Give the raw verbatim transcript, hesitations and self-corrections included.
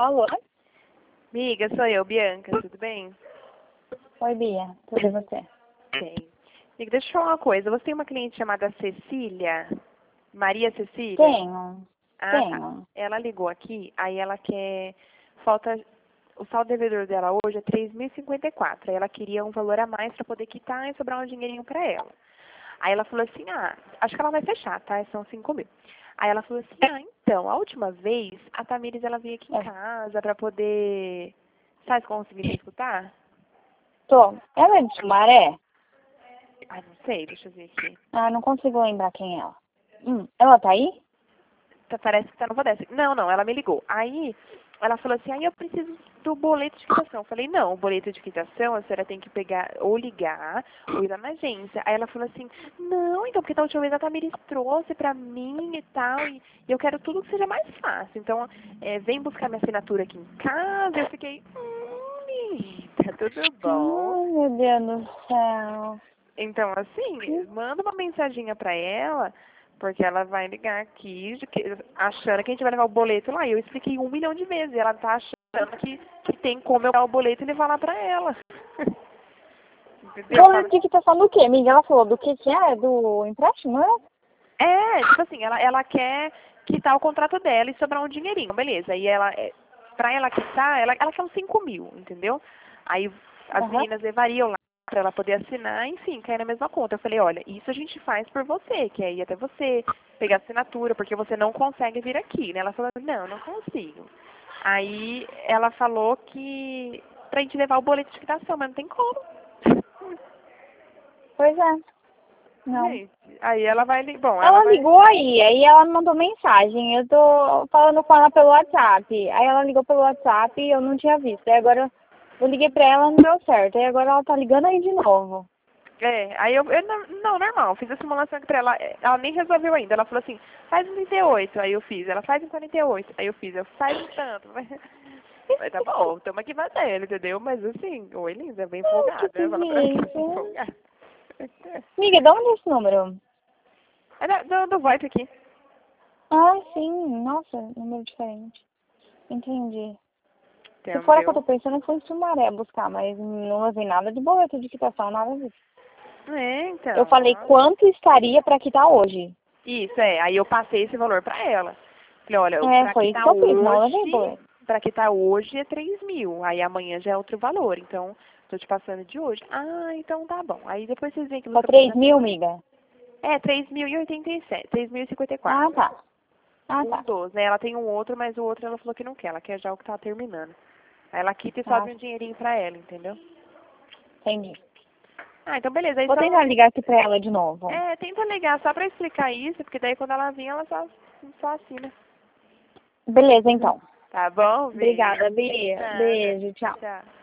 Alô? Amiga, sou eu, Bianca, tudo bem? Oi, Bia. Tudo e você? Bem. Amiga, deixa eu te falar uma coisa. Você tem uma cliente chamada Cecília? Maria Cecília? Tenho. Ah, tá. Tenho. Ela ligou aqui, aí ela quer... Falta... O saldo devedor dela hoje é três mil e cinquenta e quatro. Aí ela queria um valor a mais para poder quitar e sobrar um dinheirinho para ela. Aí ela falou assim, ah, acho que ela vai fechar, tá? São cinco mil. Aí ela falou assim, ah, então, a última vez, a Tamires, ela veio aqui em É. casa para poder... Sabe, conseguir me escutar? Tô. Ela é de Sumaré? Ah, não sei, deixa eu ver aqui. Ah, não consigo lembrar quem é ela. Hum, ela tá aí? Tá- Parece que tá no Vodesc. Não, não, ela me ligou. Aí, ela falou assim, aí eu preciso do boleto de quitação. Eu falei, não, o boleto de quitação a senhora tem que pegar, ou ligar, ou ir lá na agência. Aí ela falou assim, não, então, porque da última vez a Tamiris trouxe pra mim e tal, e, e eu quero tudo que seja mais fácil. Então, é, vem buscar minha assinatura aqui em casa. Eu fiquei, hum, tá tudo bom. Ai, meu Deus do céu. Então, assim, manda uma mensaginha pra ela, porque ela vai ligar aqui, de que- achando que a gente vai levar o boleto lá. E eu expliquei um milhão de vezes, e ela tá achando que, que tem como eu dar o boleto e levar lá pra ela. Entendeu? Boleto de quitação do quê, amiga? Ela falou do que que é? Do empréstimo, né? É, tipo assim, ela, ela quer quitar o contrato dela e sobrar um dinheirinho, beleza. E ela, é, pra ela quitar, ela, ela quer uns cinco mil, entendeu? Aí as Aham. meninas levariam lá pra ela poder assinar, enfim, cair na mesma conta. Eu falei, olha, isso a gente faz por você, que é ir até você, pegar assinatura, porque você não consegue vir aqui, né? Ela falou, não, não consigo. Aí ela falou que pra gente levar o boleto de quitação, mas não tem como. Pois é. Não. Gente, aí ela vai, li- bom, ela Ela vai... ligou aí, aí ela me mandou mensagem. Eu tô falando com ela pelo WhatsApp. Aí ela ligou pelo WhatsApp e eu não tinha visto. Aí agora eu liguei pra ela e não deu certo. Aí agora ela tá ligando aí de novo. É, aí eu, eu não, não, normal, fiz a simulação aqui pra ela, ela nem resolveu ainda, ela falou assim, faz um trinta e oito, aí eu fiz, ela faz um quarenta e oito, aí eu fiz, eu faz um tanto, mas, mas tá bom, tamo aqui fazendo, entendeu? Mas assim, oi linda, bem Ai, que folgada, fala pra mim, exigência. folgada. Amiga, dá onde é esse número? É da- do, do VoIP aqui, Ah, sim. Nossa, número diferente. Entendi. Se fora que eu tô entendeu? pensando, eu fui em Sumaré buscar, mas não levei nada de boleto de quitação, nada disso. É, Eu então, falei nossa. quanto estaria pra quitar hoje. Isso, é, aí eu passei esse valor pra ela, falei, olha, É, pra foi isso quitar que eu fiz, não levei hoje, boleto. pra quitar hoje é três mil, aí amanhã já é outro valor, então, tô te passando de hoje. Ah, então tá bom, aí depois vocês veem aqui no Só outro final três da mil, semana. amiga? É, três mil e oitenta e sete, três mil e cinquenta e Ah, quatro. tá. Ah, Um tá. dos, né? Ela tem um outro, mas o outro ela falou que não quer, ela quer já o que tá terminando. Aí ela quita e Ah, sobe um dinheirinho pra ela, entendeu? entendi. Ah, então beleza, aí Vou só... tentar ligar aqui pra ela de novo. É, tenta ligar só pra explicar isso, porque daí quando ela vir, ela só, só assina. Beleza, então. Tá bom, Obrigada, beijo. Bia. Nada. Beijo, tchau. Tchau.